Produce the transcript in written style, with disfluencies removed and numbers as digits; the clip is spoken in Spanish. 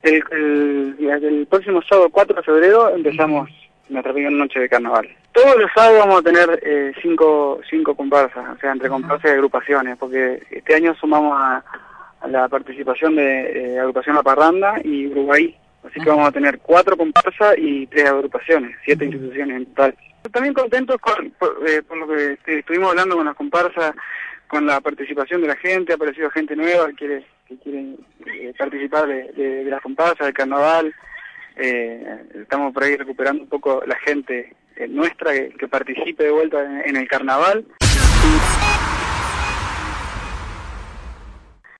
El próximo sábado 4 de febrero empezamos nuestra primera noche de carnaval. Todos los sábados vamos a tener cinco comparsas, o sea, entre comparsas y agrupaciones, porque este año sumamos a la participación de agrupación La Parranda y Uruguay, así que vamos a tener 4 comparsas y 3 agrupaciones, 7 instituciones en total. También contentos por lo que estuvimos hablando con las comparsas, con la participación de la gente, ha aparecido gente nueva que quiere participar de las comparsas, del carnaval. Estamos por ahí recuperando un poco la gente nuestra que participe de vuelta en el carnaval.